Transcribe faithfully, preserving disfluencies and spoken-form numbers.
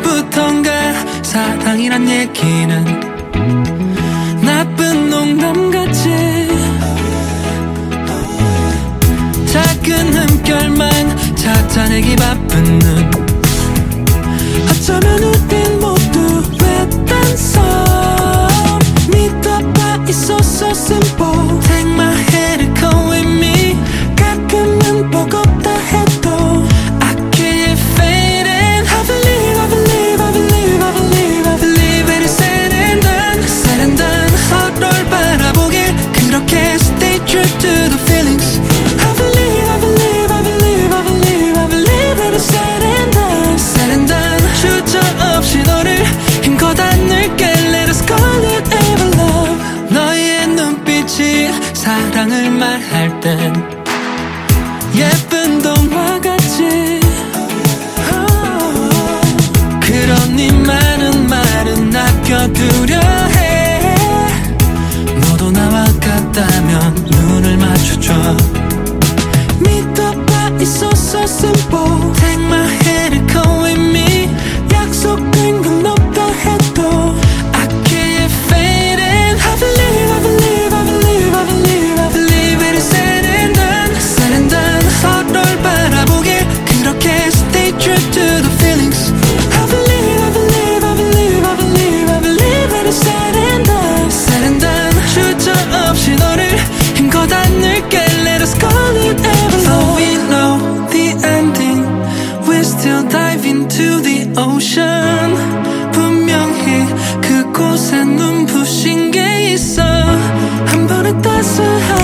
언제부턴가 사랑이란 얘기는 나쁜 농담같이 작은 흠결만 찾아내기 바쁜 눈 어쩌면 우린 모두 외딴 섬 믿어봐 it's so so simple Take my hand and come with me 가끔은 버겁다 해도 I keep fading I believe I believe I believe I believe I believe it is said and done said and done 서로를 바라보길 그렇게 stay true to the feelings I believe I believe I believe I believe I believe it is said and done said and done 주저 없이 너를 힘껏 안을게 Let us call it ever love 너의 눈빛이 사랑을 말할 땐 예쁜 동화같이 그러니 많은 말은 아껴두려 해 너도 나와 같다면 눈을 맞춰줘 믿어봐 it's so so simple Take my hand and come with me 약속된 건 없다 해도 I keep fading I believe I believe I believe I believe I believe it is said and done said and done 서로를 바라보길 그렇게 stay true to the feelings I believe I believe I believe I believe I believe it is said and done said and done 주저 없이 너를 힘껏 안을게 Let us call it ever love we know the ending We still dive into the ocean 분명히 그곳에 눈부신 게 있어 한 번에 따스한